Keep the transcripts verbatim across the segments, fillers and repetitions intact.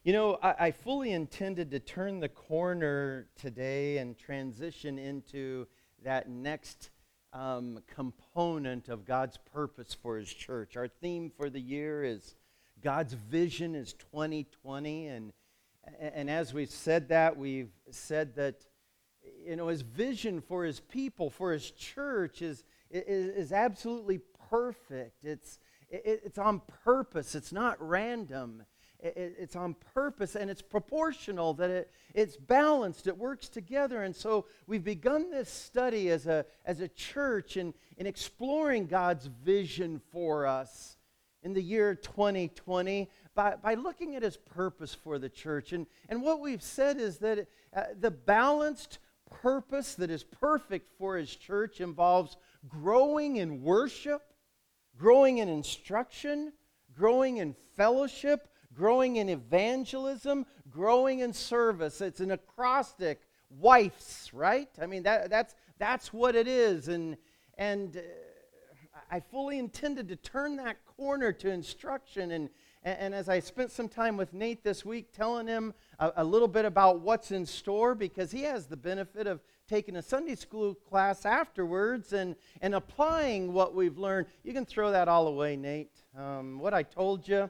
You know, I, I fully intended to turn the corner today and transition into that next um, component of God's purpose for His church. Our theme for the year is God's vision is twenty twenty, and and as we've said that, we've said that you know His vision for His people, for His church, is is, is absolutely perfect. It's it, it's on purpose. It's not random. It's on purpose, and it's proportional, that it, it's balanced, it works together. And so we've begun this study as a, as a church in, in exploring God's vision for us in the year twenty twenty by, by looking at His purpose for the church. And, and what we've said is that uh, the balanced purpose that is perfect for His church involves growing in worship, growing in instruction, growing in fellowship, growing in evangelism, growing in service. It's an acrostic, WIFES, right? I mean, that, that's that's what it is. And, and uh, I fully intended to turn that corner to instruction. And, and, and as I spent some time with Nate this week telling him a, a little bit about what's in store, because he has the benefit of taking a Sunday school class afterwards and, and applying what we've learned. You can throw that all away, Nate. Um, what I told you.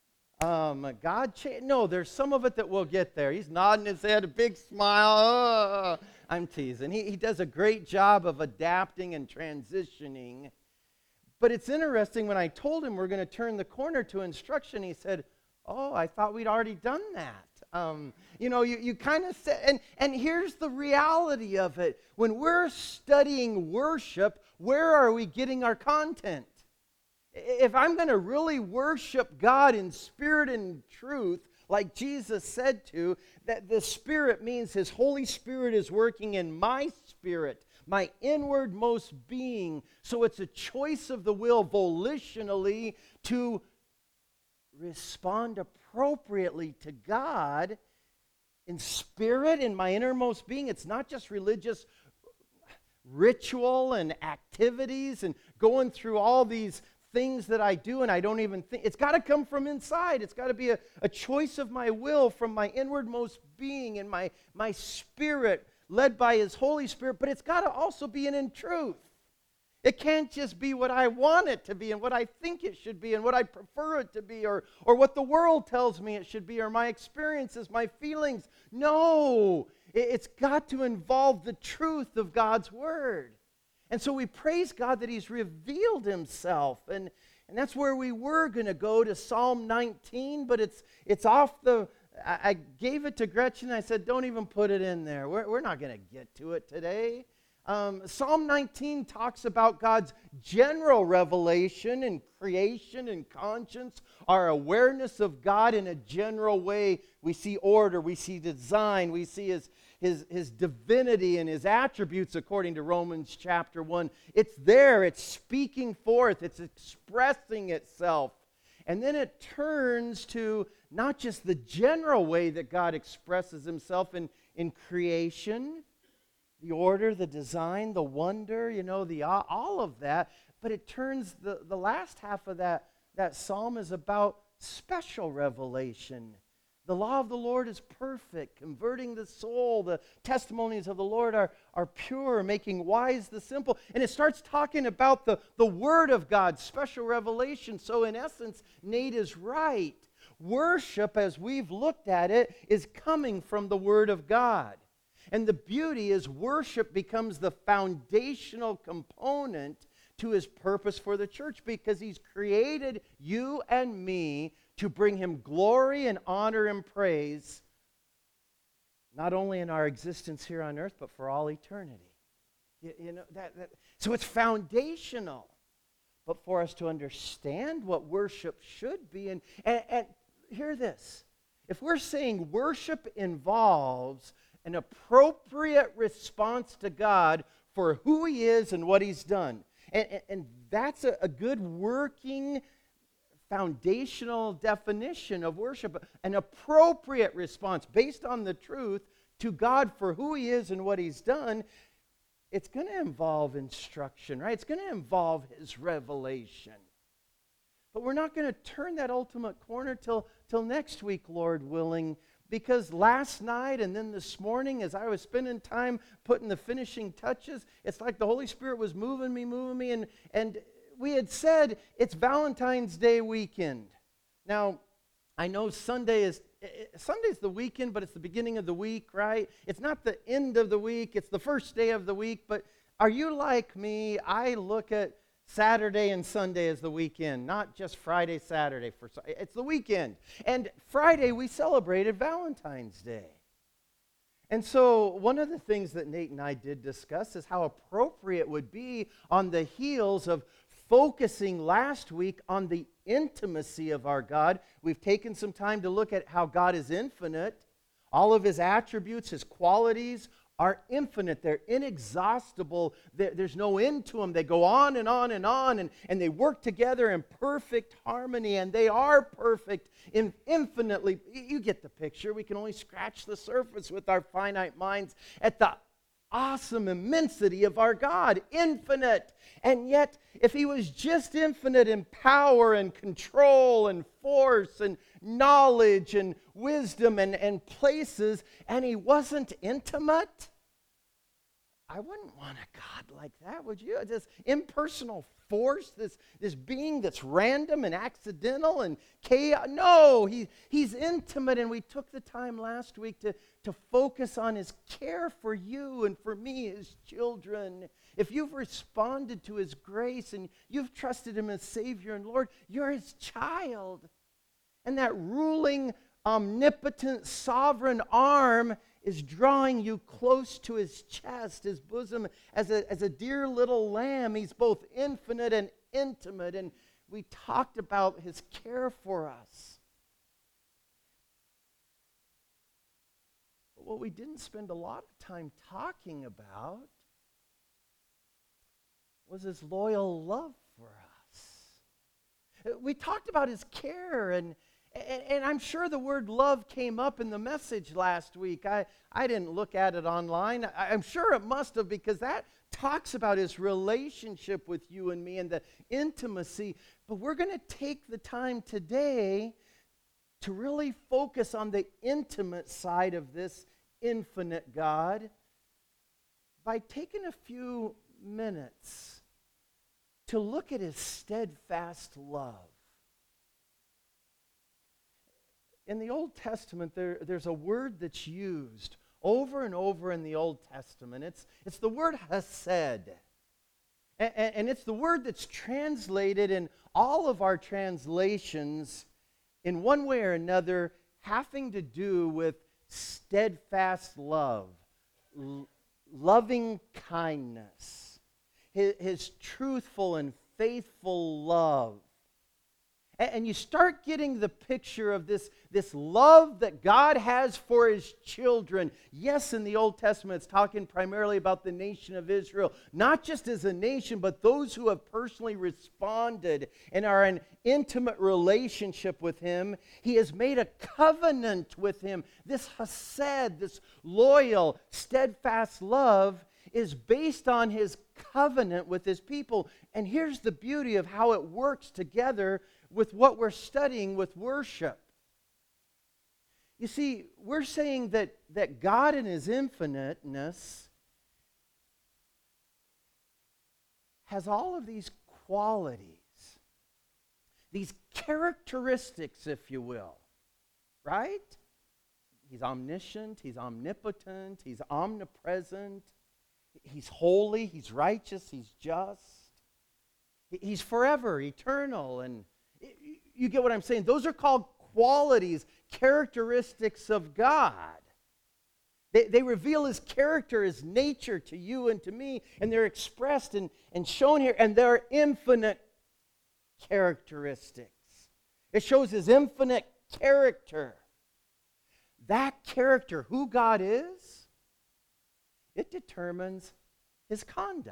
Um, God, cha- no, there's some of it that we'll get there. He's nodding his head, a big smile. Oh, I'm teasing. He, he does a great job of adapting and transitioning. But it's interesting, when I told him we're going to turn the corner to instruction, he said, oh, I thought we'd already done that. Um, you know, you, you kind of said, and, and here's the reality of it. When we're studying worship, where are we getting our content? If I'm going to really worship God in spirit and truth, like Jesus said to, that the Spirit means His Holy Spirit is working in my spirit, my inwardmost being. So it's a choice of the will volitionally to respond appropriately to God in spirit, in my innermost being. It's not just religious ritual and activities and going through all these things that I do and I don't even think. It's got to come from inside. It's got to be a, a choice of my will from my inwardmost being and my, my spirit led by His Holy Spirit, but it's got to also be in, in truth. It can't just be what I want it to be and what I think it should be and what I prefer it to be, or, or what the world tells me it should be, or my experiences, my feelings. No, it, it's got to involve the truth of God's Word. And so we praise God that He's revealed Himself. And, and that's where we were going to go, to Psalm nineteen, but it's it's off the... I, I gave it to Gretchen. I said, don't even put it in there. We're, we're not going to get to it today. Um, Psalm nineteen talks about God's general revelation and creation and conscience, our awareness of God in a general way. We see order, we see design, we see His His, his divinity and His attributes according to Romans chapter one. It's there, it's speaking forth, it's expressing itself. And then it turns to not just the general way that God expresses Himself in, in creation, the order, the design, the wonder, you know, the all of that, but it turns, the, the last half of that, that psalm is about special revelation. The law of the Lord is perfect, converting the soul. The testimonies of the Lord are, are pure, making wise the simple. And it starts talking about the, the Word of God, special revelation. So in essence, Nate is right. Worship, as we've looked at it, is coming from the Word of God. And the beauty is worship becomes the foundational component to His purpose for the church, because He's created you and me to bring Him glory and honor and praise, not only in our existence here on earth, but for all eternity. You, you know that, that. So it's foundational. But for us to understand what worship should be, and, and, and hear this: if we're saying worship involves an appropriate response to God for who He is and what He's done, and, and, and that's a, a good working foundational definition of worship, an appropriate response based on the truth to God for who He is and what He's done, it's going to involve instruction, right? It's going to involve His revelation. But we're not going to turn that ultimate corner till, till next week, Lord willing, because last night and then this morning as I was spending time putting the finishing touches, it's like the Holy Spirit was moving me, moving me, and, and we had said it's Valentine's Day weekend. Now, I know Sunday is, Sunday's the weekend, but it's the beginning of the week, right? It's not the end of the week, it's the first day of the week, but are you like me? I look at Saturday and Sunday as the weekend, not just Friday, Saturday. For It's the weekend. And Friday, we celebrated Valentine's Day. And so one of the things that Nate and I did discuss is how appropriate it would be on the heels of focusing last week on the intimacy of our God. We've taken some time to look at how God is infinite. All of his attributes, his qualities are infinite. They're inexhaustible. There's no end to them. They go on and on and on, and, and they work together in perfect harmony, and they are perfect in infinitely. You get the picture. We can only scratch the surface with our finite minds at the awesome immensity of our God, infinite. And yet, if he was just infinite in power and control and force and knowledge and wisdom and, and places, and he wasn't intimate, I wouldn't want a God like that, would you? This impersonal force, this, this being that's random and accidental and chaos. No, he, he's intimate, and we took the time last week to, to focus on his care for you and for me, his children. If you've responded to his grace and you've trusted him as Savior and Lord, you're his child. And that ruling, omnipotent, sovereign arm is drawing you close to his chest, his bosom, as a, as a dear little lamb. He's both infinite and intimate, and we talked about his care for us. But what we didn't spend a lot of time talking about was his loyal love for us. We talked about his care, and And, and I'm sure the word love came up in the message last week. I, I didn't look at it online. I, I'm sure it must have, because that talks about his relationship with you and me and the intimacy. But we're going to take the time today to really focus on the intimate side of this infinite God by taking a few minutes to look at his steadfast love. In the Old Testament, there, there's a word that's used over and over in the Old Testament. It's, it's the word hesed. And, and it's the word that's translated in all of our translations in one way or another, having to do with steadfast love, l- loving kindness, his, his truthful and faithful love. And you start getting the picture of this, this love that God has for his children. Yes, in the Old Testament, it's talking primarily about the nation of Israel. Not just as a nation, but those who have personally responded and are in intimate relationship with him. He has made a covenant with him. This hesed, this loyal, steadfast love is based on his covenant with his people. And here's the beauty of how it works together with what we're studying with worship. You see, we're saying that, that God in his infiniteness has all of these qualities, these characteristics, if you will, right? He's omniscient, he's omnipotent, he's omnipresent, he's holy, he's righteous, he's just, he's forever, eternal, and you get what I'm saying? Those are called qualities, characteristics of God. They, they reveal his character, his nature to you and to me, and they're expressed and, and shown here, and they're infinite characteristics. It shows his infinite character. That character, who God is, it determines his conduct.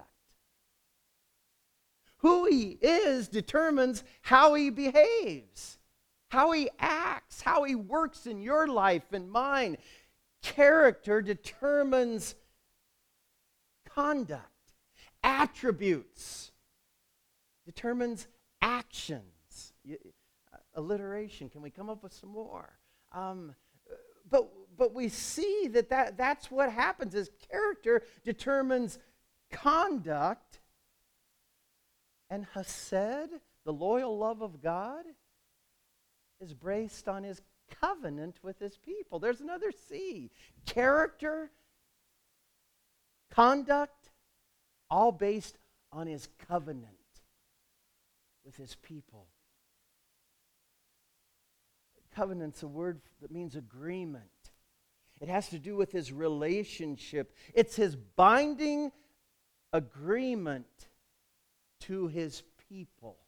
Who he is determines how he behaves, how he acts, how he works in your life and mine. Character determines conduct. Attributes determines actions. alliteration? Can we come up with some more? Um, but but we see that, that that's what happens is character determines conduct, and hesed, the loyal love of God, is based on his covenant with his people. There's another C. Character, conduct, all based on his covenant with his people. Covenant's a word that means agreement. It has to do with his relationship. It's his binding agreement to his people.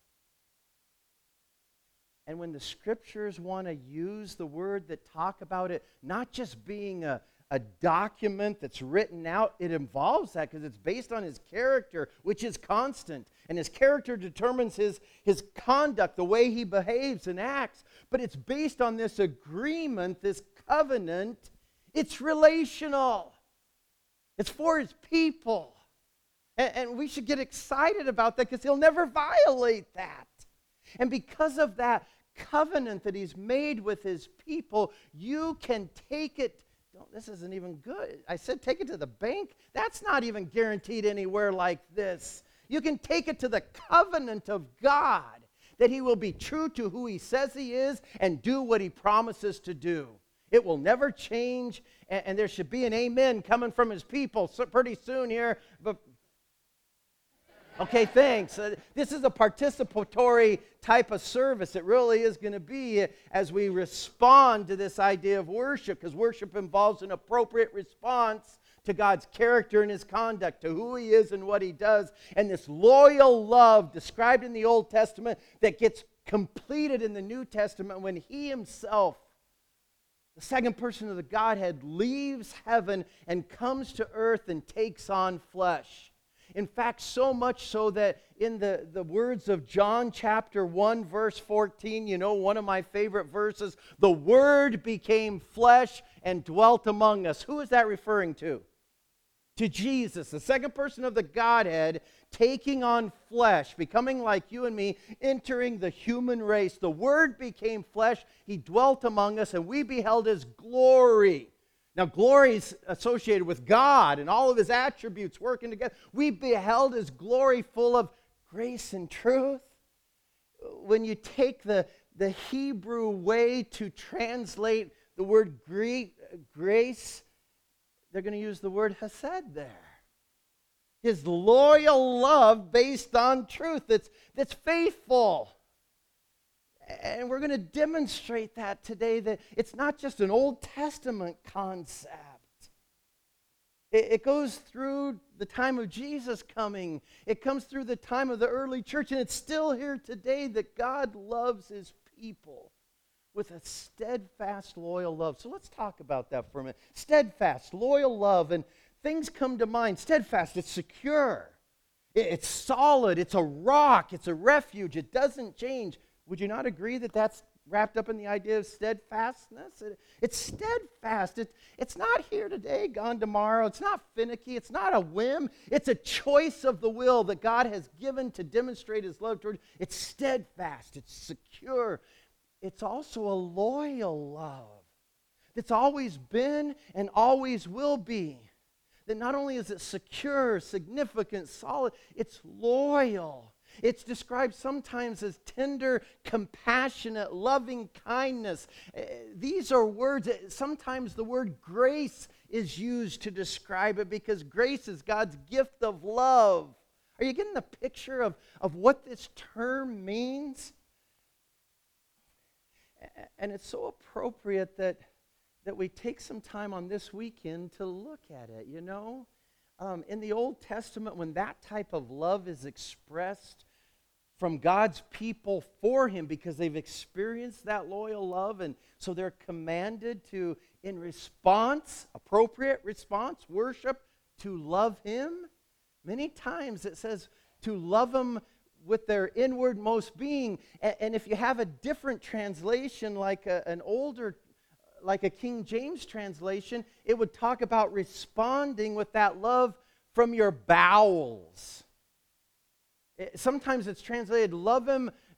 And when the scriptures want to use the word that talk about it, not just being a, a document that's written out, it involves that because it's based on his character, which is constant. And his character determines his, his conduct, the way he behaves and acts. But it's based on this agreement, this covenant. It's relational. It's for his people. And, and we should get excited about that because he'll never violate that. And because of that covenant that he's made with his people, you can take it. Don't, this isn't even good. I said take it to the bank. That's not even guaranteed anywhere like this. You can take it to the covenant of God, that he will be true to who he says he is and do what he promises to do. It will never change, and, and there should be an amen coming from his people so pretty soon here. But okay, thanks. Uh, this is a participatory type of service. It really is going to be as we respond to this idea of worship, because worship involves an appropriate response to God's character and his conduct, to who he is and what he does. And this loyal love described in the Old Testament that gets completed in the New Testament when he himself, the second person of the Godhead, leaves heaven and comes to earth and takes on flesh. In fact, so much so that in the, the words of John chapter one, verse fourteen, you know, one of my favorite verses, the Word became flesh and dwelt among us. Who is that referring to? To Jesus, the second person of the Godhead, taking on flesh, becoming like you and me, entering the human race. The Word became flesh, he dwelt among us, and we beheld his glory. Now, glory is associated with God and all of his attributes working together. We beheld his glory full of grace and truth. When you take the, the Hebrew way to translate the word Greek, grace, they're going to use the word hesed there. His loyal love based on truth that's, that's faithful. And we're going to demonstrate that today, that it's not just an Old Testament concept. It, it goes through the time of Jesus coming. It comes through the time of the early church, and it's still here today that God loves his people with a steadfast, loyal love. So let's talk about that for a minute. Steadfast, loyal love, and things come to mind. Steadfast, it's secure. It, it's solid. It's a rock. It's a refuge. It doesn't change. Would you not agree that that's wrapped up in the idea of steadfastness? It, it's steadfast. It, it's not here today, gone tomorrow. It's not finicky. It's not a whim. It's a choice of the will that God has given to demonstrate his love toward you. It's steadfast. It's secure. It's also a loyal love that's always been and always will be. That not only is it secure, significant, solid, it's loyal. It's described sometimes as tender, compassionate, loving kindness. Uh, these are words, that sometimes the word grace is used to describe it because grace is God's gift of love. Are you getting the picture of, of what this term means? And it's so appropriate that, that we take some time on this weekend to look at it, you know? Um, in the Old Testament, when that type of love is expressed from God's people for him because they've experienced that loyal love, and so they're commanded to, in response, appropriate response, worship, to love him. Many times it says to love him with their inwardmost being. And, and if you have a different translation, like a, an older, like a King James translation, it would talk about responding with that love from your bowels. It, sometimes it's translated, love him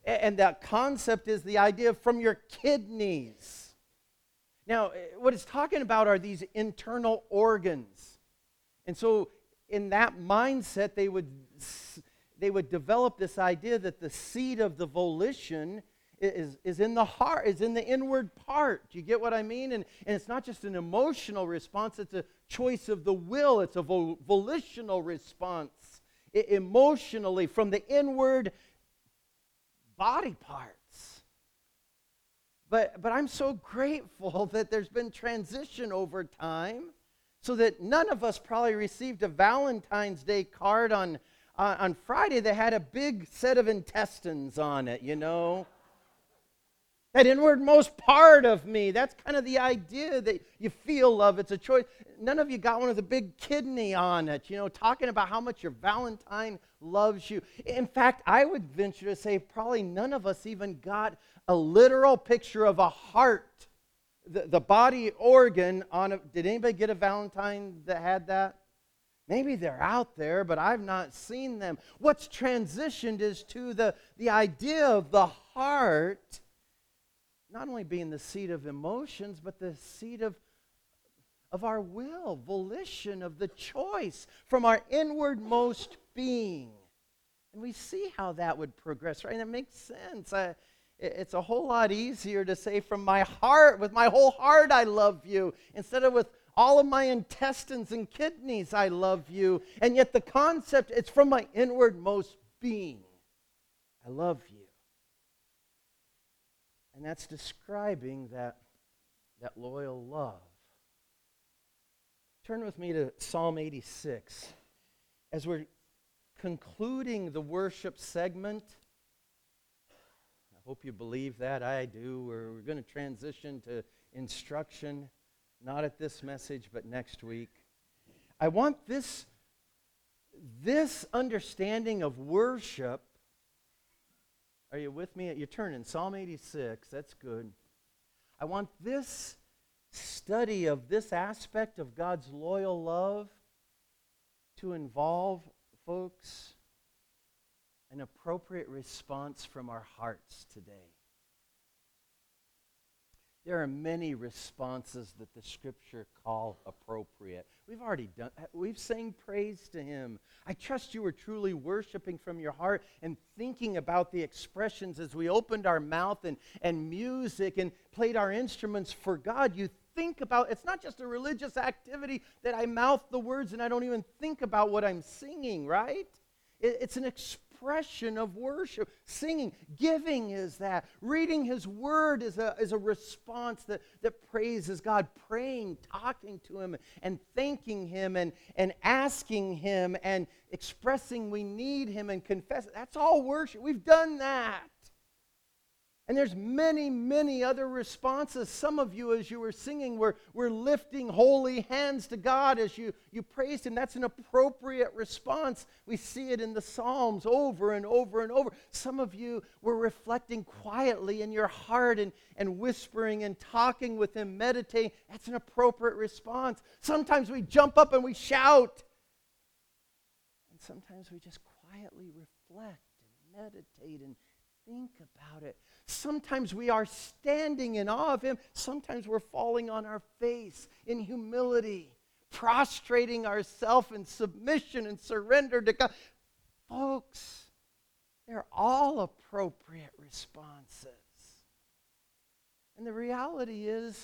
A- And that concept is the idea of from your kidneys. Now, eh, what it's talking about are these internal organs. And so in that mindset, they would, s- they would develop this idea that the seat of the volition is, is in the heart, is in the inward part. Do you get what I mean? And, and it's not just an emotional response, it's a choice of the will. It's a vo- volitional response, I- emotionally, from the inward body parts. But, but I'm so grateful that there's been transition over time so that none of us probably received a Valentine's Day card on, uh, on Friday that had a big set of intestines on it, you know? That inwardmost part of me, that's kind of the idea that you feel love. It's a choice. None of you got one with a big kidney on it, you know, talking about how much your Valentine loves you. In fact, I would venture to say probably none of us even got a literal picture of a heart, the, the body organ on a, did anybody get a Valentine that had that? Maybe they're out there, but I've not seen them. What's transitioned is to the, the idea of the heart not only being the seat of emotions, but the seat of, of our will, volition, of the choice from our inwardmost being. And we see how that would progress, right? And it makes sense. I, it, it's a whole lot easier to say from my heart, with my whole heart, I love you, instead of with all of my intestines and kidneys, I love you. And yet the concept, it's from my inwardmost being. I love you. And that's describing that, that loyal love. Turn with me to Psalm eighty-six. As we're concluding the worship segment, I hope you believe that. I do. We're, we're going to transition to instruction, not at this message, but next week. I want this, this understanding of worship. Are you with me? You're turning Psalm eighty-six. That's good. I want this study of this aspect of God's loyal love to involve, folks, an appropriate response from our hearts today. There are many responses that the Scripture call appropriate. We've already done, we've sang praise to Him. I trust you were truly worshiping from your heart and thinking about the expressions as we opened our mouth and, and music and played our instruments for God. You think about, it's not just a religious activity that I mouth the words and I don't even think about what I'm singing, right? It, it's an expression. Expression of worship. Singing, giving is that. Reading His Word is a, is a response that, that praises God. Praying, talking to Him, and thanking Him, and, and asking Him, and expressing we need Him, and confessing. That's all worship. We've done that. And there's many, many other responses. Some of you, as you were singing, were, were lifting holy hands to God as you, you praised Him. That's an appropriate response. We see it in the Psalms over and over and over. Some of you were reflecting quietly in your heart and, and whispering and talking with Him, meditating. That's an appropriate response. Sometimes we jump up and we shout. And sometimes we just quietly reflect and meditate and think about it. Sometimes we are standing in awe of Him. Sometimes we're falling on our face in humility, prostrating ourselves in submission and surrender to God. Folks, they're all appropriate responses. And the reality is,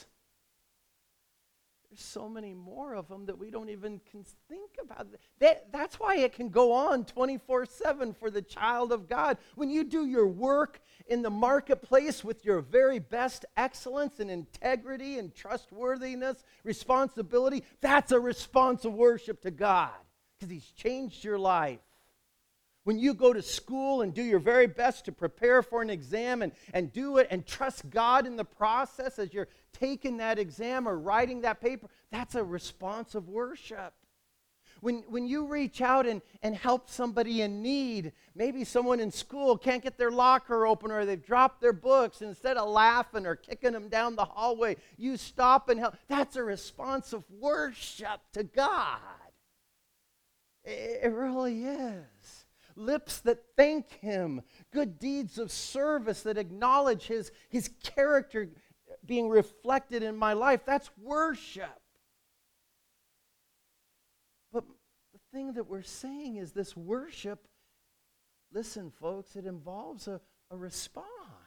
there's so many more of them that we don't even can think about. That, that's why it can go on twenty-four seven for the child of God. When you do your work in the marketplace with your very best excellence and integrity and trustworthiness, responsibility, that's a response of worship to God because He's changed your life. When you go to school and do your very best to prepare for an exam and, and do it and trust God in the process as you're taking that exam or writing that paper, that's a response of worship. When, when you reach out and, and help somebody in need, maybe someone in school can't get their locker open or they've dropped their books, and instead of laughing or kicking them down the hallway, you stop and help. That's a response of worship to God. It, it really is. lips that thank him, good deeds of service that acknowledge his, his character being reflected in my life. That's worship. But the thing that we're saying is this worship, listen, folks, it involves a, a response.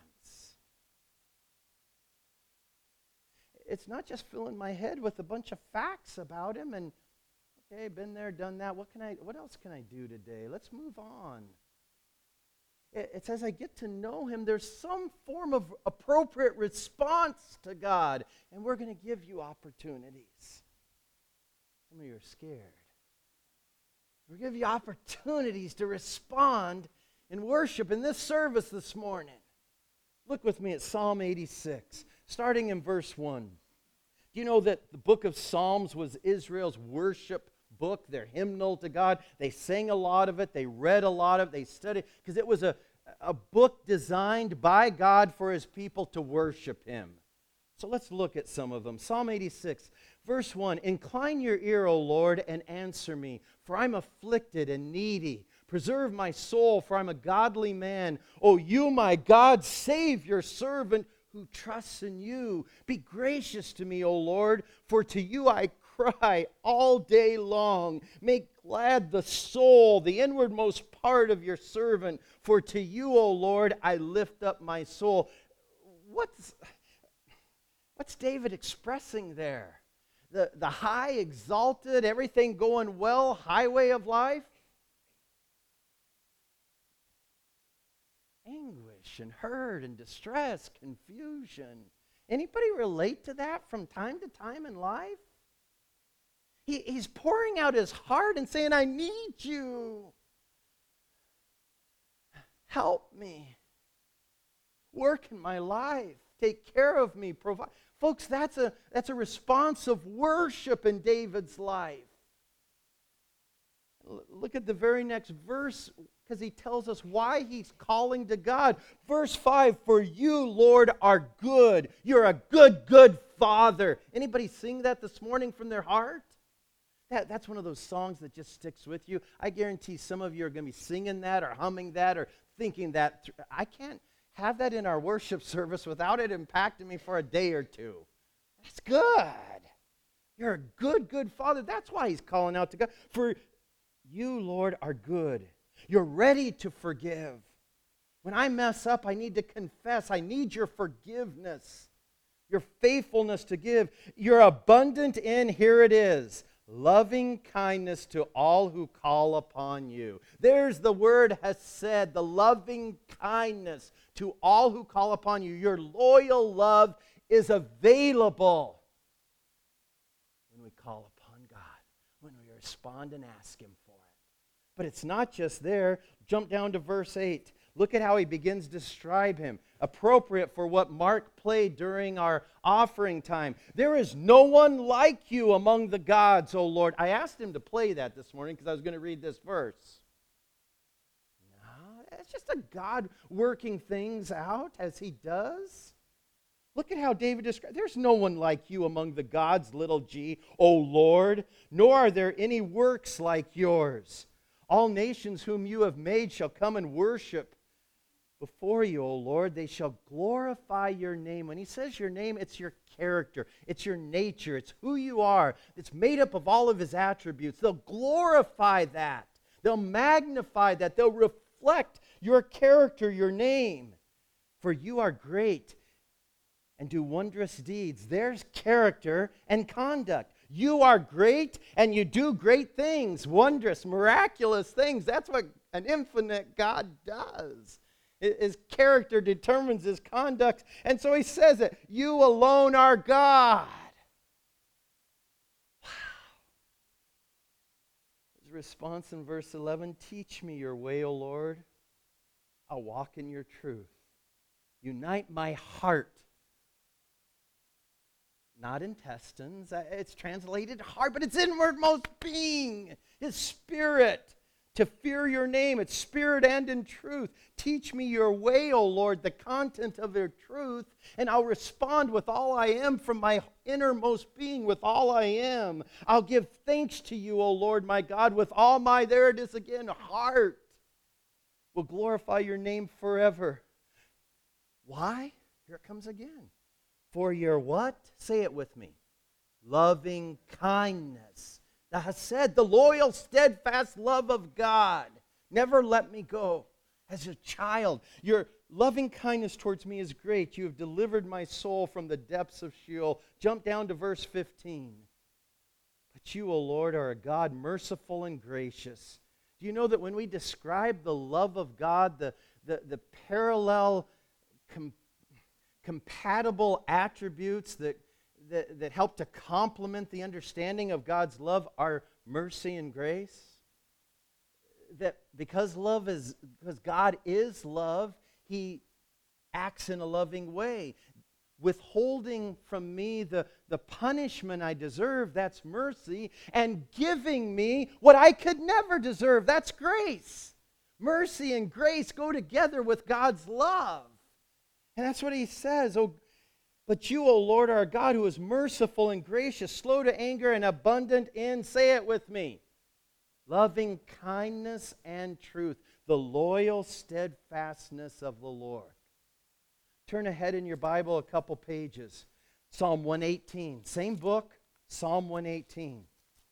It's not just filling my head with a bunch of facts about him and, okay, been there, done that. What can I? What else can I do today? Let's move on. It, it's as I get to know him, there's some form of appropriate response to God, and we're going to give you opportunities. Some of you are scared. We'll give you opportunities to respond in worship in this service this morning. Look with me at Psalm eighty-six, starting in verse one. Do you know that the book of Psalms was Israel's worship book, their hymnal to God? They sang a lot of it. They read a lot of it. They studied, because it was a, a book designed by God for his people to worship him. So let's look at some of them. Psalm eighty-six, verse one. Incline your ear, O Lord, and answer me, for I'm afflicted and needy. Preserve my soul, for I'm a godly man. O you, my God, save your servant who trusts in you. Be gracious to me, O Lord, for to you I cry all day long. Make glad the soul, the inwardmost part of your servant, for to you, O Lord, I lift up my soul. What's, what's David expressing there? The, the high, exalted, everything going well highway of life? Anguish and hurt and distress, confusion. Anybody relate to that from time to time in life? He, he's pouring out his heart and saying, I need you. Help me. Work in my life. Take care of me. Provide. Folks, that's a, that's a response of worship in David's life. L- look at the very next verse, because he tells us why he's calling to God. Verse five, for you, Lord, are good. You're a good, good Father. Anybody sing that this morning from their heart? That, that's one of those songs that just sticks with you. I guarantee some of you are going to be singing that or humming that or thinking that. I can't have that in our worship service without it impacting me for a day or two. That's good. You're a good, good Father. That's why he's calling out to God. For you, Lord, are good. You're ready to forgive. When I mess up, I need to confess. I need your forgiveness, your faithfulness to give. You're abundant in, here it is, loving kindness to all who call upon you. There's the word hesed, the loving kindness to all who call upon you. Your loyal love is available when we call upon God, when we respond and ask him for it. But it's not just there. Jump down to verse eight. Look at how he begins to describe him. Appropriate for what Mark played during our offering time. There is no one like you among the gods, O Lord. I asked him to play that this morning because I was going to read this verse. No, it's just a God working things out as he does. Look at how David describes, there's no one like you among the gods, little g, O Lord, nor are there any works like yours. All nations whom you have made shall come and worship before you, O Lord. They shall glorify your name. When he says your name, it's your character. It's your nature. It's who you are. It's made up of all of his attributes. They'll glorify that. They'll magnify that. They'll reflect your character, your name. For you are great and do wondrous deeds. There's character and conduct. You are great and you do great things, wondrous, miraculous things. That's what an infinite God does. His character determines his conduct. And so he says it, you alone are God. Wow. His response in verse eleven, teach me your way, O Lord. I'll walk in your truth. Unite my heart. Not intestines. It's translated heart, but it's inwardmost being, his spirit, to fear your name. It's spirit and in truth. Teach me your way, O Lord, the content of your truth, and I'll respond with all I am from my innermost being, with all I am. I'll give thanks to you, O Lord, my God, with all my, there it is again, heart. will glorify your name forever. Why? Here it comes again. For your what? Say it with me. Loving kindness. The hesed, the loyal, steadfast love of God. Never let me go. As a child, your loving kindness towards me is great. You have delivered my soul from the depths of Sheol. Jump down to verse fifteen. But you, O Lord, are a God merciful and gracious. Do you know that when we describe the love of God, the, the, the parallel, com, compatible attributes that, that, that help to complement the understanding of God's love are mercy and grace? That because love is, because God is love, He acts in a loving way. Withholding from me the, the punishment I deserve, that's mercy. And giving me what I could never deserve, that's grace. Mercy and grace go together with God's love. And that's what He says. Oh, but you, O Lord, are a God who is merciful and gracious, slow to anger and abundant in, say it with me, loving kindness and truth, the loyal steadfastness of the Lord. Turn ahead in your Bible a couple pages. Psalm one eighteen. Same book, Psalm one eighteen.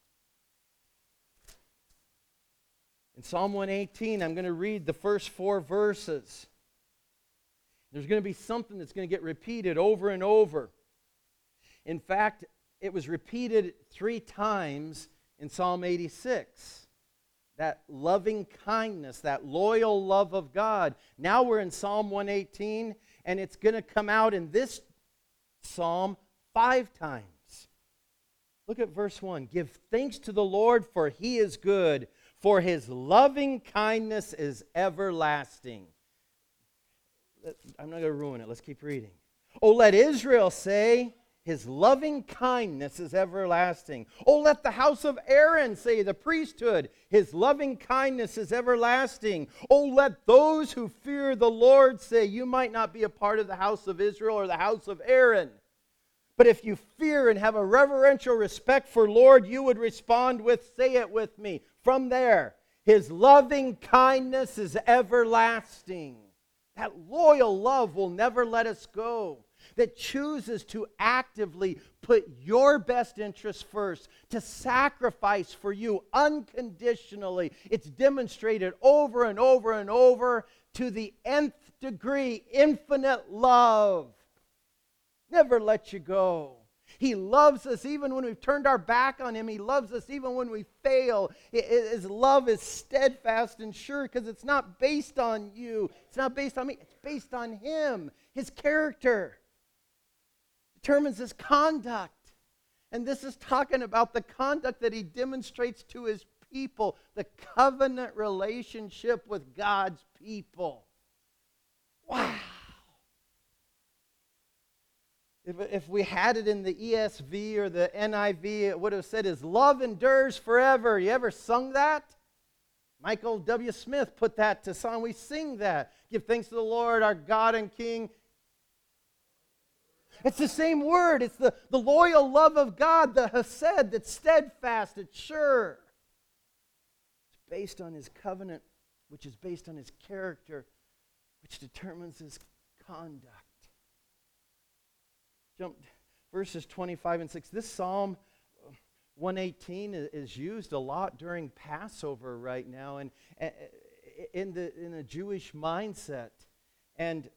In Psalm one eighteen, I'm going to read the first four verses. There's going to be something that's going to get repeated over and over. In fact, it was repeated three times in Psalm eighty-six. That loving kindness, that loyal love of God. Now we're in Psalm one eighteen, and it's going to come out in this psalm five times. Look at verse one. Give thanks to the Lord, for He is good, for His loving kindness is everlasting. I'm not going to ruin it. Let's keep reading. Oh, let Israel say, His loving kindness is everlasting. Oh, let the house of Aaron say, the priesthood, His loving kindness is everlasting. Oh, let those who fear the Lord say, you might not be a part of the house of Israel or the house of Aaron. But if you fear and have a reverential respect for Lord, you would respond with, say it with me, from there, His loving kindness is everlasting. That loyal love will never let us go. That chooses to actively put your best interests first, to sacrifice for you unconditionally. It's demonstrated over and over and over to the nth degree, infinite love. Never let you go. He loves us even when we've turned our back on Him. He loves us even when we fail. His love is steadfast and sure because it's not based on you. It's not based on me. It's based on Him, His character. Determines His conduct. And this is talking about the conduct that He demonstrates to His people, the covenant relationship with God's people. Wow. If, if we had it in the E S V or the N I V, it would have said, His love endures forever. You ever sung that? Michael W. Smith put that to song. We sing that. Give thanks to the Lord, our God and King. It's the same word. It's the, the loyal love of God, the hesed, that's steadfast, it's sure. It's based on His covenant, which is based on His character, which determines His conduct. Jump verses twenty-five and six. This Psalm one eighteen is used a lot during Passover right now, and in the in a Jewish mindset, and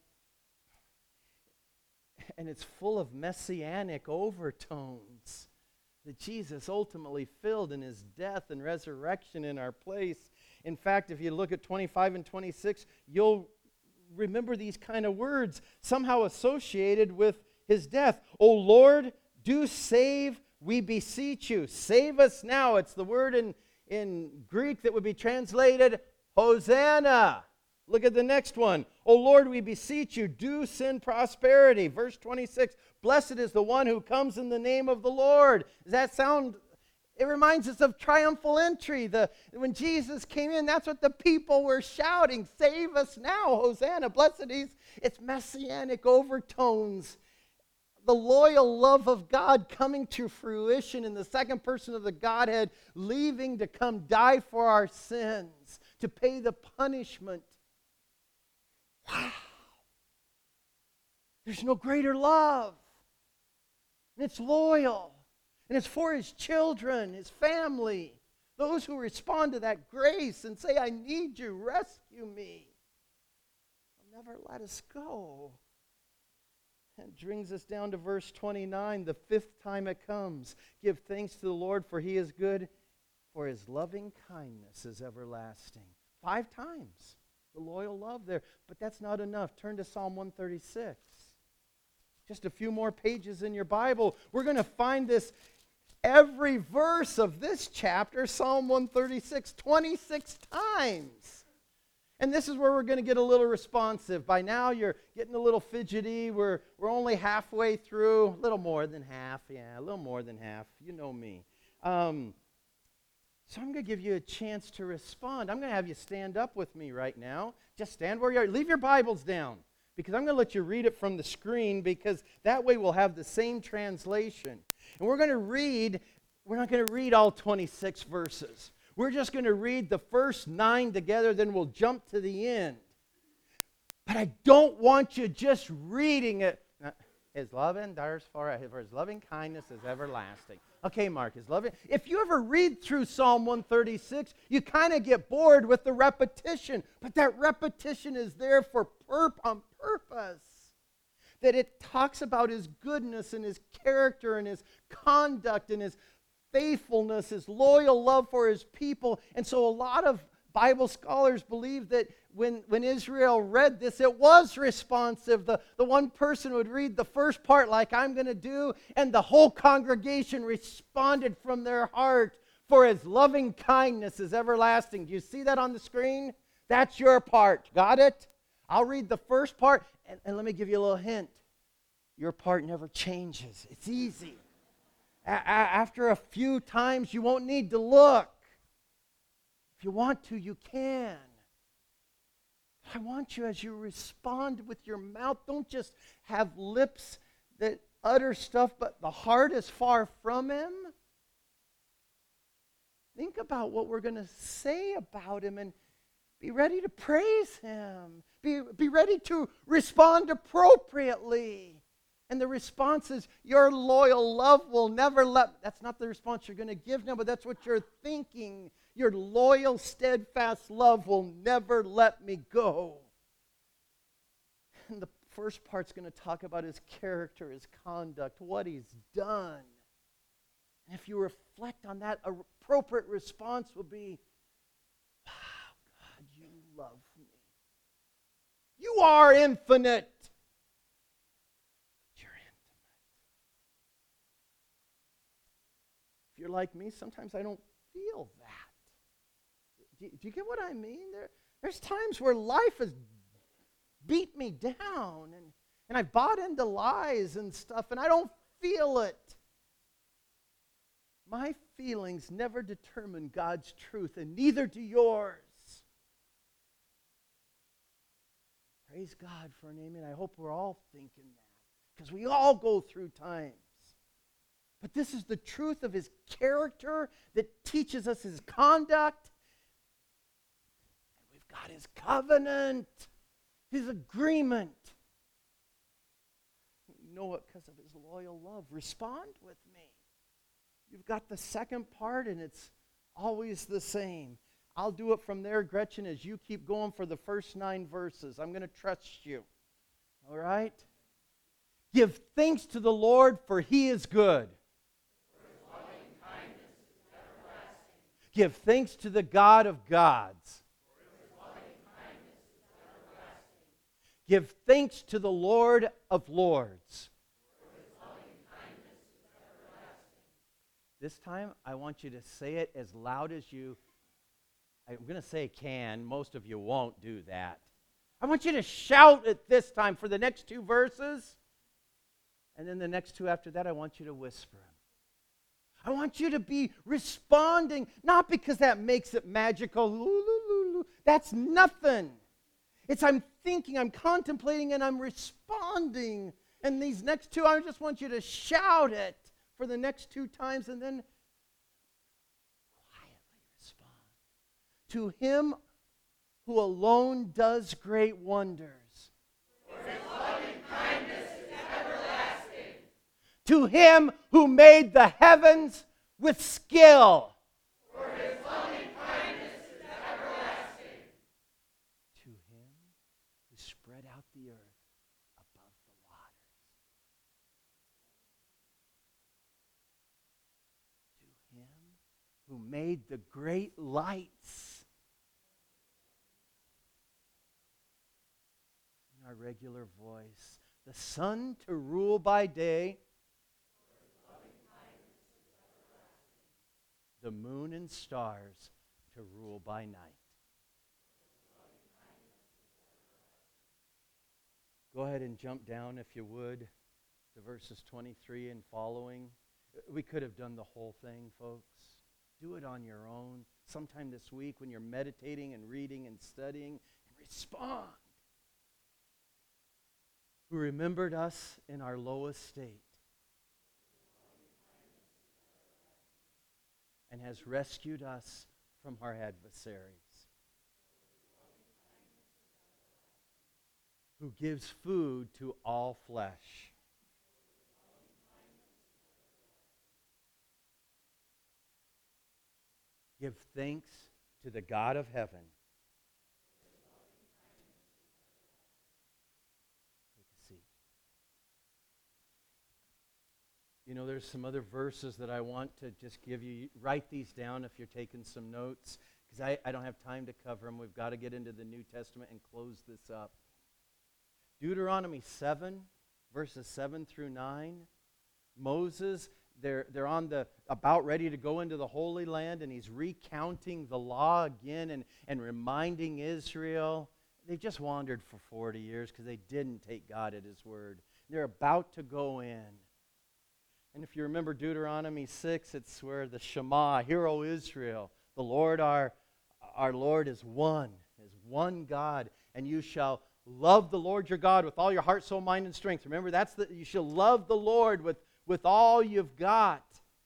and it's full of messianic overtones that Jesus ultimately filled in His death and resurrection in our place. In fact, if you look at twenty-five and twenty-six, you'll remember these kind of words somehow associated with His death. O Lord, do save, we beseech you. Save us now. It's the word in, in Greek that would be translated Hosanna. Look at the next one. O Lord, we beseech you, do send prosperity. Verse twenty-six, blessed is the one who comes in the name of the Lord. Does that sound, it reminds us of triumphal entry. The, when Jesus came in, that's what the people were shouting. Save us now, Hosanna, blessed is. It's messianic overtones. The loyal love of God coming to fruition in the second person of the Godhead, leaving to come die for our sins, to pay the punishment Wow. There's no greater love. And it's loyal. And it's for his children, his family. Those who respond to that grace and say, I need you, rescue me. He'll never let us go. That brings us down to verse twenty-nine, the fifth time it comes. Give thanks to the Lord, for he is good, for his loving kindness is everlasting. Five times, the loyal love there. But that's not enough. Turn to Psalm one thirty-six. Just a few more pages in your Bible. We're going to find this every verse of this chapter, Psalm one thirty-six, twenty-six times. And this is where we're going to get a little responsive. By now, you're getting a little fidgety. We're, we're only halfway through. A little more than half. Yeah, a little more than half. You know me. Um, so I'm going to give you a chance to respond. I'm going to have you stand up with me right now. Just stand where you are. Leave your Bibles down, because I'm going to let you read it from the screen, because that way we'll have the same translation. And we're going to read, we're not going to read all twenty-six verses. We're just going to read the first nine together, then we'll jump to the end. But I don't want you just reading it. His love endures forever, for his loving kindness is everlasting. Okay, Mark, his loving. If you ever read through Psalm one thirty-six, you kind of get bored with the repetition. But that repetition is there for perp on purpose. That it talks about his goodness and his character and his conduct and his faithfulness, his loyal love for his people. And so a lot of Bible scholars believe that when, when Israel read this, it was responsive. The, the one person would read the first part like I'm going to do, and the whole congregation responded from their heart, for his loving kindness is everlasting. Do you see that on the screen? That's your part. Got it? I'll read the first part, and, and let me give you a little hint. Your part never changes. It's easy. A- a- after a few times, you won't need to look. If you want to, you can. I want you, as you respond with your mouth, don't just have lips that utter stuff, but the heart is far from him. Think about what we're going to say about him and be ready to praise him. Be, be ready to respond appropriately. And the response is, your loyal love will never let... That's not the response you're going to give now, but that's what you're thinking. Your loyal, steadfast love will never let me go. And the first part's going to talk about his character, his conduct, what he's done. And if you reflect on that, an appropriate response will be, wow, God, you love me. You are infinite. You're like me, sometimes I don't feel that. Do, do you get what I mean? There, there's times where life has beat me down, and, and I've bought into lies and stuff, and I don't feel it. My feelings never determine God's truth, and neither do yours. Praise God for an amen. I hope we're all thinking that, because we all go through times. But this is the truth of his character that teaches us his conduct. And we've got his covenant, his agreement. You know what? Because of his loyal love. Respond with me. You've got the second part, and it's always the same. I'll do it from there, Gretchen, as you keep going for the first nine verses. I'm going to trust you. All right? Give thanks to the Lord, for he is good. Give thanks to the God of gods. Give thanks to the Lord of lords. This time, I want you to say it as loud as you, I'm going to say can. Most of you won't do that. I want you to shout it this time for the next two verses. And then the next two after that, I want you to whisper them. I want you to be responding, not because that makes it magical. That's nothing. It's I'm thinking, I'm contemplating, and I'm responding. And these next two, I just want you to shout it for the next two times, and then quietly respond. To him who alone does great wonders, To him who made the heavens with skill. For his loving kindness is everlasting. To him who spread out the earth above the waters. To him who made the great lights. In our regular voice, the sun to rule by day, the moon and stars to rule by night. Go ahead and jump down, if you would, to verses twenty-three and following. We could have done the whole thing, folks. Do it on your own sometime this week when you're meditating and reading and studying, and respond. Who remembered us in our lowest state and has rescued us from our adversaries, who gives food to all flesh, give thanks to the God of heaven. Take a seat. You know, there's some other verses that I want to just give you. Write these down if you're taking some notes, because I, I don't have time to cover them. We've got to get into the New Testament and close this up. Deuteronomy seven, verses seven through nine. Moses, they're, they're on the, about ready to go into the Holy Land, and he's recounting the law again and, and reminding Israel. They've just wandered for forty years because they didn't take God at his word. They're about to go in. And if you remember Deuteronomy six, it's where the Shema, Hear, O Israel, the Lord our, our Lord is one, is one God, and you shall love the Lord your God with all your heart, soul, mind, and strength. Remember, that's the, you shall love the Lord with, with all you've got.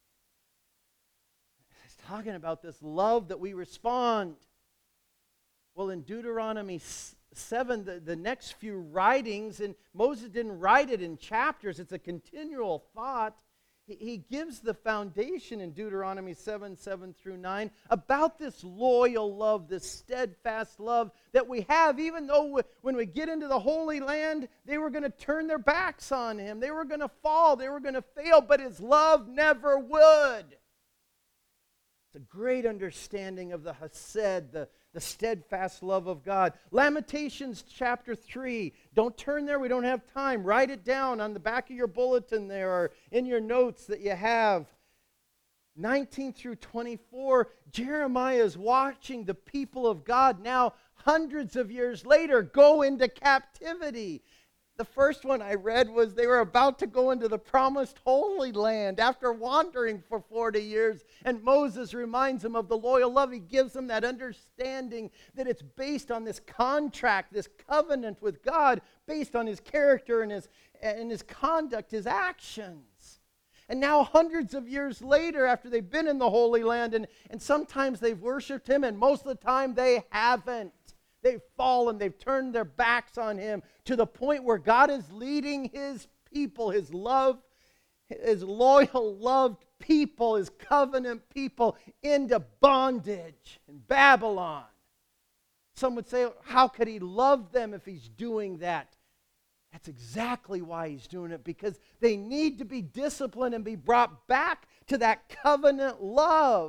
It's talking about this love that we respond. Well, in Deuteronomy seven, the, the next few writings, and Moses didn't write it in chapters, it's a continual thought. He, he gives the foundation in Deuteronomy seven, seven through nine about this loyal love, this steadfast love that we have, even though we, when we get into the Holy Land, they were going to turn their backs on him. They were going to fall. They were going to fail, but his love never would. It's a great understanding of the Hesed, the, the steadfast love of God. Lamentations chapter three. Don't turn there. We don't have time. Write it down on the back of your bulletin there or in your notes that you have. nineteen through twenty-four. Jeremiah is watching the people of God now hundreds of years later go into captivity. The first one I read was they were about to go into the promised Holy Land after wandering for forty years. And Moses reminds them of the loyal love. He gives them that understanding that it's based on this contract, this covenant with God, based on his character and his, and his conduct, his actions. And now hundreds of years later, after they've been in the Holy Land, and, and sometimes they've worshiped him, and most of the time they haven't. They've fallen, they've turned their backs on him to the point where God is leading his people, his love, his loyal, loved people, his covenant people into bondage in Babylon. Some would say, how could he love them if he's doing that? That's exactly why he's doing it, because they need to be disciplined and be brought back to that covenant love.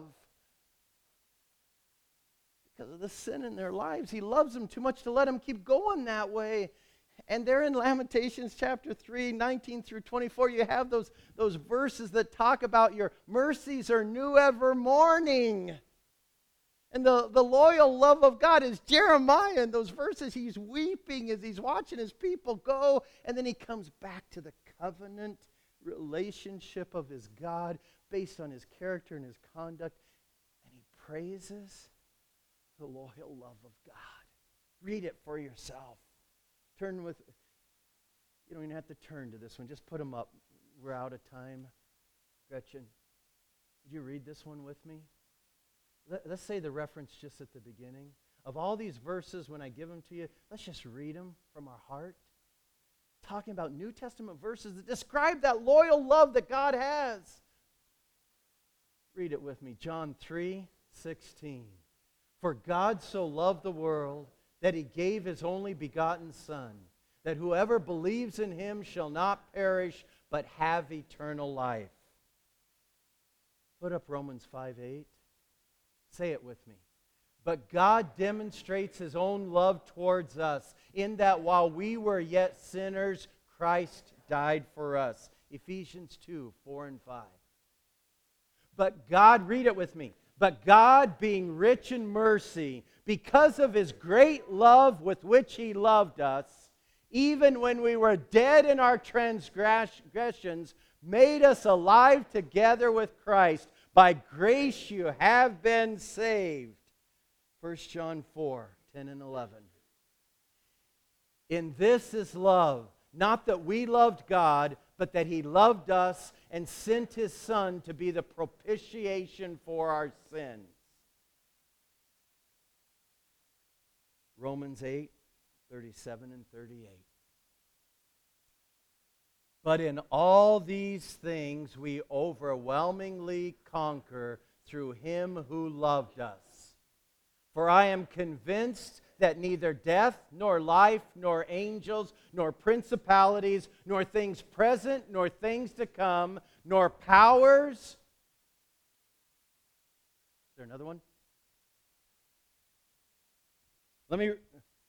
Because of the sin in their lives. He loves them too much to let them keep going that way. And there in Lamentations chapter three, nineteen through twenty-four, you have those, those verses that talk about your mercies are new every morning. And the, the loyal love of God is Jeremiah. In those verses, he's weeping as he's watching his people go. And then he comes back to the covenant relationship of his God based on his character and his conduct. And he praises the loyal love of God. Read it for yourself. Turn with, you don't even have to turn to this one. Just put them up. We're out of time. Gretchen, would you read this one with me? Let, let's say the reference just at the beginning. Of all these verses, when I give them to you, let's just read them from our heart. talking about New Testament verses that describe that loyal love that God has. Read it with me. John three sixteen. For God so loved the world that he gave his only begotten Son, that whoever believes in him shall not perish, but have eternal life. Put up Romans five eight. Say it with me. But God demonstrates his own love towards us, in that while we were yet sinners, Christ died for us. Ephesians two four and five. But God, read it with me. But God, being rich in mercy, because of his great love with which he loved us, even when we were dead in our transgressions, made us alive together with Christ. By grace you have been saved. First John four ten and eleven. In this is love, not that we loved God, but that he loved us and sent his Son to be the propitiation for our sins. Romans eight thirty-seven and thirty-eight. But in all these things we overwhelmingly conquer through him who loved us. For I am convinced that neither death, nor life, nor angels, nor principalities, nor things present, nor things to come, nor powers. Is there another one? Let me...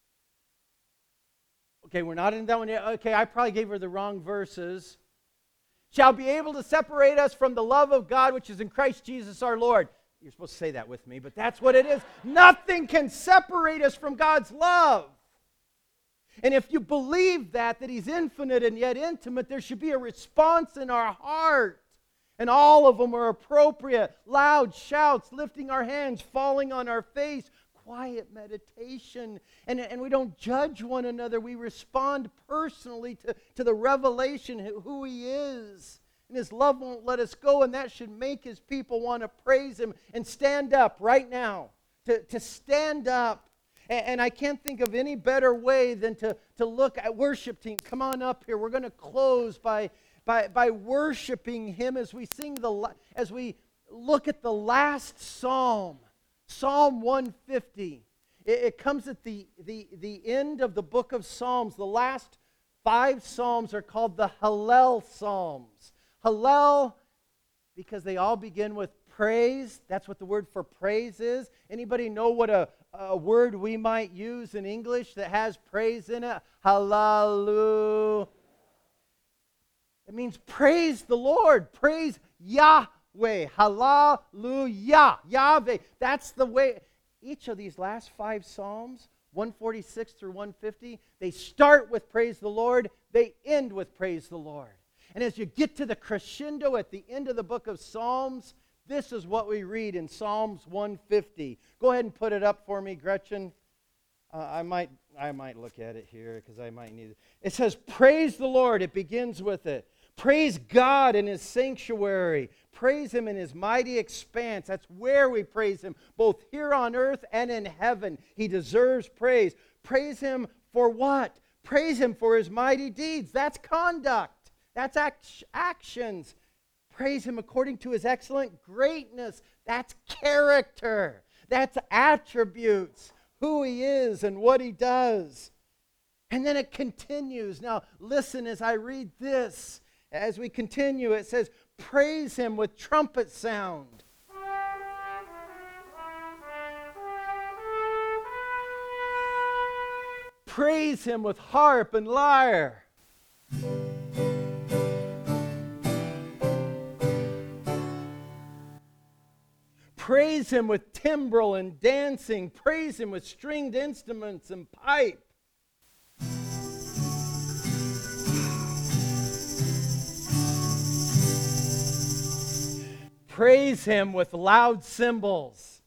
Okay, we're not in that one yet. Okay, I probably gave her the wrong verses. Shall be able to separate us from the love of God which is in Christ Jesus our Lord. You're supposed to say that with me, but that's what it is. Nothing can separate us from God's love. And if you believe that, that he's infinite and yet intimate, there should be a response in our heart. And all of them are appropriate. Loud shouts, lifting our hands, falling on our face, quiet meditation. And, and we don't judge one another. We respond personally to, to the revelation of who he is. And his love won't let us go, and that should make his people want to praise him and stand up right now. To, to stand up. And, and I can't think of any better way than to, to look at worship team. Come on up here. We're going to close by, by, by worshiping him as we sing the as we look at the last psalm. Psalm one fifty. It, it comes at the, the, the end of the book of Psalms. The last five psalms are called the Hallel Psalms. Hallel, because they all begin with praise. That's what the word for praise is. Anybody know what a, a word we might use in English that has praise in it? Hallelujah. It means praise the Lord. Praise Yahweh. Hallelujah. Yahweh. That's the way. Each of these last five psalms, one forty-six through one fifty, they start with praise the Lord. They end with praise the Lord. And as you get to the crescendo at the end of the book of Psalms, this is what we read in Psalms one fifty. Go ahead and put it up for me, Gretchen. Uh, I might I might look at it here because I might need it. It says, praise the Lord. It begins with it. Praise God in his sanctuary. Praise him in his mighty expanse. That's where we praise him, both here on earth and in heaven. He deserves praise. Praise him for what? Praise him for his mighty deeds. That's conduct. That's act- actions. Praise him according to his excellent greatness. That's character. That's attributes. Who he is and what he does. And then it continues. Now, listen as I read this. As we continue, it says, praise him with trumpet sound. Praise him with harp and lyre. Praise him with timbrel and dancing. Praise him with stringed instruments and pipe. Praise him with loud cymbals.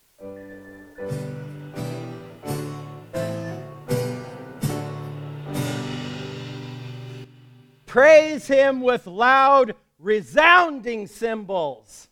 Praise him with loud, resounding cymbals.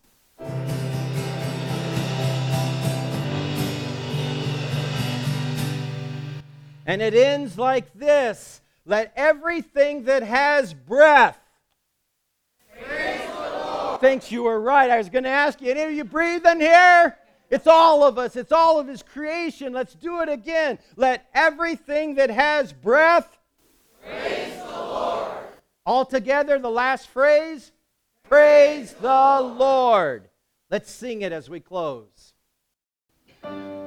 And it ends like this. Let everything that has breath. Praise the Lord. Thanks, you were right. I was going to ask you, any of you breathing here? It's all of us. It's all of His creation. Let's do it again. Let everything that has breath. Praise the Lord. All together, the last phrase. Praise the Lord. Let's sing it as we close.